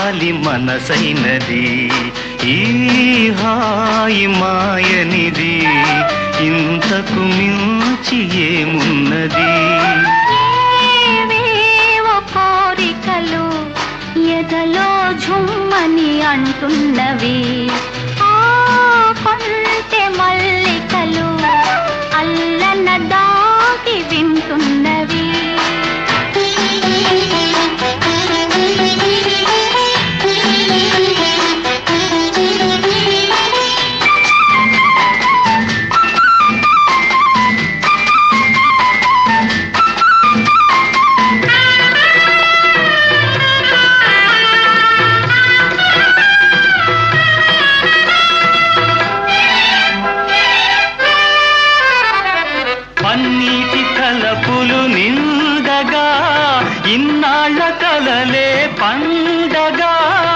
చిరుగాలి మనసైనది ఈ హాయి మాయనిది ఇంతకు మించి ఏమున్నది ఏవేవో కోరికలు ఎదలో ఝుమ్మని అంటున్నవి ఆ కొంటె మల్లికలు అల్లన దాగి వింటున్నవి పన్నీటి తలపులు నిండగా ఇన్నాళ్ళ కలలే పండగా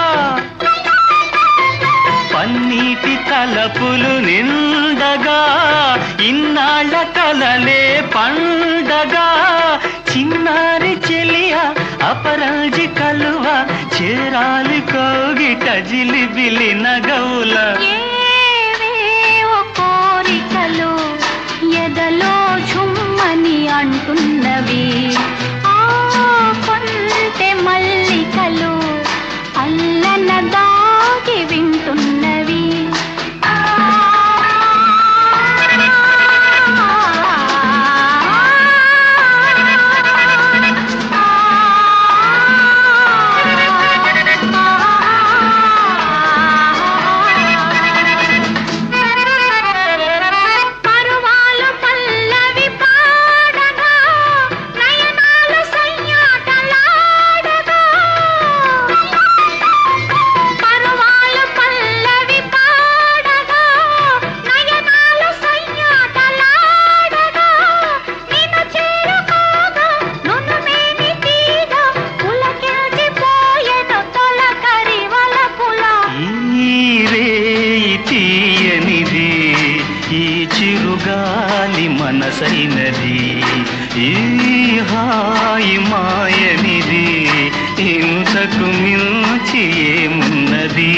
పన్నీటి తలపులు నిండగా ఇన్నాళ్ళ కలలే పండగా చిన్నారి చెలియ అపరాజి కలువ చేరాలి కోగిట జిలిబిలి నగవుల ఏవేవో కోరికలు ఎదలో ఝుమ్మని అంటున్నవి ఆ కొంటె మల్లికలు అల్లన దాగి వింటున్నవి ఈ చిరుగాలి మనసైనది ఈ హాయి మాయనిది ఇంతకు మించి ఏమున్నది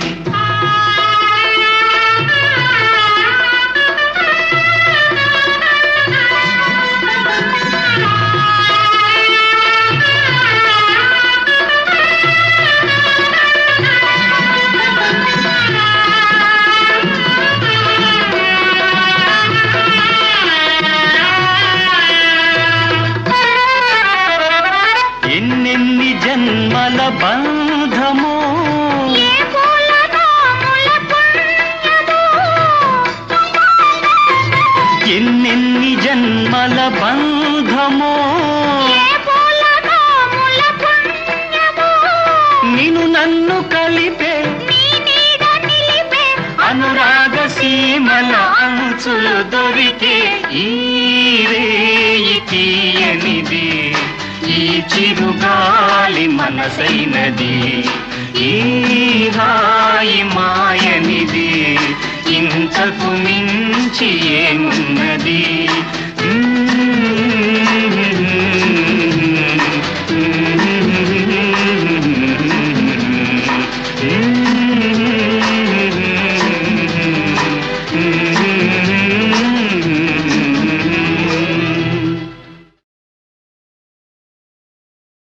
ఎన్నెన్ని జన్మల బంధమో ఎన్నెన్ని జన్మల బంధమో నిన్ను నన్ను కలిపే అనురాగ సీమల అంచులు దొరికే ఈ రేయి తీయనిది ఈ చిరుగాలి మనసైనది ఈ హాయి మాయనిది ఇంతకు మించి ఏమున్నది Mm-hmm.